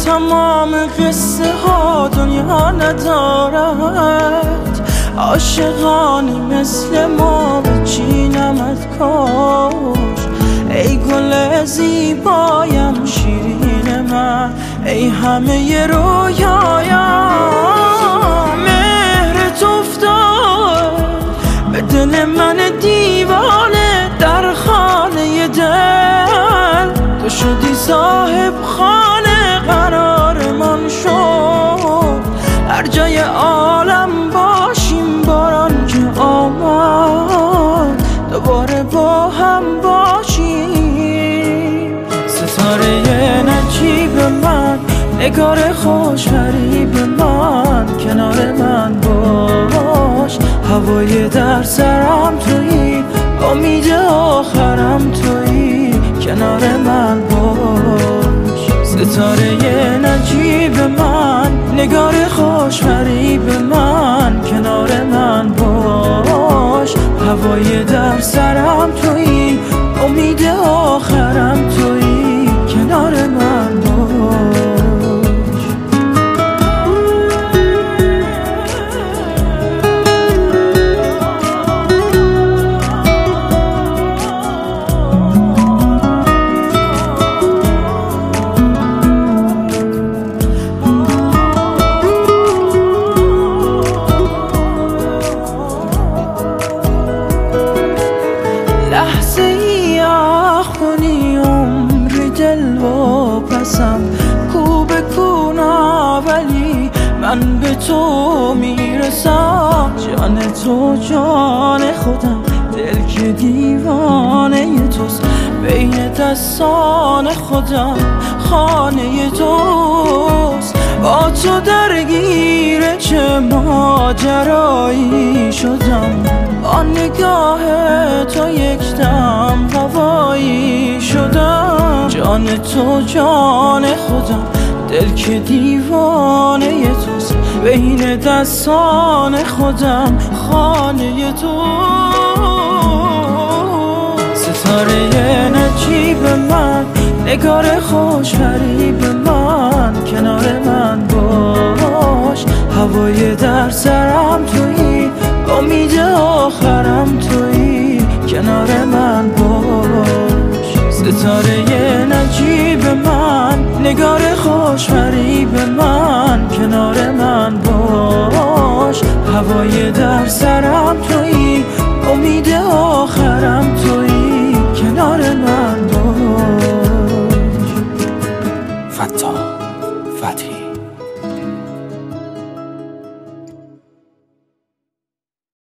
تمام قصه ها دنیا ندارد، عاشقانی مثل ما به چی نمد کاش. ای گل زیبایم شیرین من، ای همه رویایم، مهرت افتاد به دل من دیوانه در خانه دل. تو شدی صاحب خانه، قرارمان شد هر جای عالم باشیم. باران که آمد دوباره با هم باشیم. ستاره نجیب من، نگار خوش فریب من، کنار من باش. هوای در سرم تویی، امید آخرم تویی، کنار من باش. ستاره نجیب من، نگار خوش فریب من، کنار من باش. هوای در سرم تویی، امید آخرم تویی، کنار من باش. لحظه ای آخونی عمری دل واپسم، کو به کونا ولی من به تو میرسم. جان تو جان خودم، دل که دیوانه توست، بین دستان خودم خانه توست. با تو درگیر چه ماجرایی شدم، با نگاه تو یک دم هوایی شدم. جان تو جان خودم، دل که دیوانه توست، بین دستان خودم خانه توست. ستاره نجیب من، نگار خوش فریب من، کنار من باش. هوای در سرم تویی، امید آخرم تویی، کنار من باش. ستاره نجیب من، نگار خوش فریب من، کنار من باش. هوای در سرم تویی، امید آخرم تویی، کنار من باش. فتاح فتحی